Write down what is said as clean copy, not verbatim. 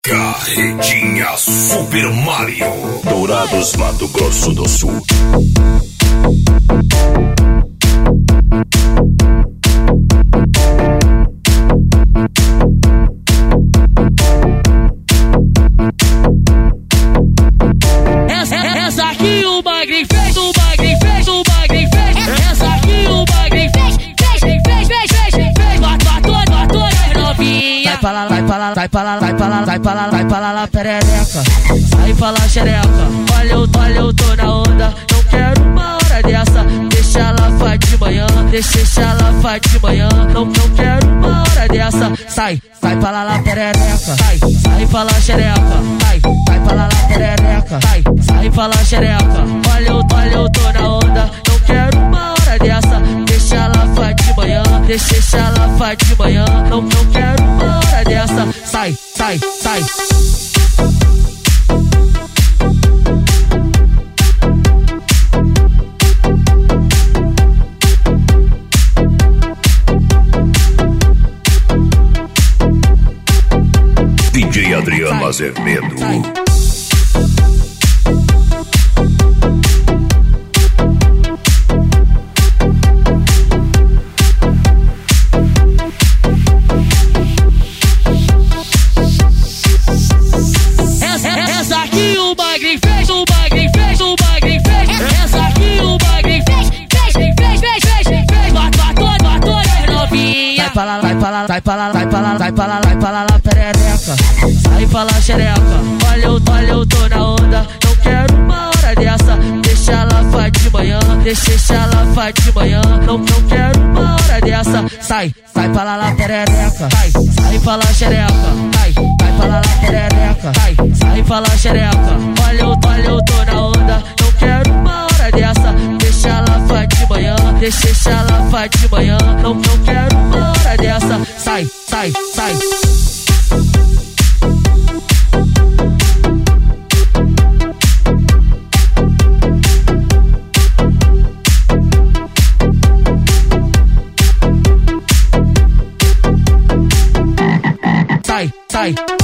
Carretinha Super Mario, Dourados, Mato Grosso do Sul. Essa aqui o Magrin fez, o Magrin fez, o Magrin fez. Essa aqui o Magrin fez, matou as novinha. Vai pra lá, vai pra lá, vai pra lá, vai pra lá, vai pra lá, vai pra lá, perereca. Sai pra lá, xereca. Olha, eu tô na onda, não quero uma hora dessa. Deixa ela faz de manhã, deixa ela faz de manhã. Não quero uma hora dessa. Sai pra lá, perereca. Sai pra lá, xereca. Sai pra lá, perereca. Sai pra lá, xereca. Olha, eu tô na onda, não quero uma hora dessa. Deixa ela faz de manhã, deixa ela faz de manhã. Não quero uma hora dessa. Sai. DJ Adriano Azevedo. Essa aqui o Magrin fez, o Magrin fez, o Magrin fez. Essa aqui o Magrin fez, matou as novinha. Vai pra lá, vai pra lá, vai pra lá, vai pra lá, vai pra lá, vai pra lá, perereca. Sai pra lá, xereca. Olha, eu tô na onda, não quero uma hora dessa. Deixa ela faz de manhã, deixa ela faz de manhã. Não quero uma hora dessa. Sai pra lá, perereca. Sai pra lá, xereca. Sai pra lá, perereca. Sai pra lá, xereca. Olha, eu tô na onda, não quero uma hora dessa. Deixa ela faz de manhã, deixa ela faz de manhã. Não quero uma hora dessa. Sai. Sai.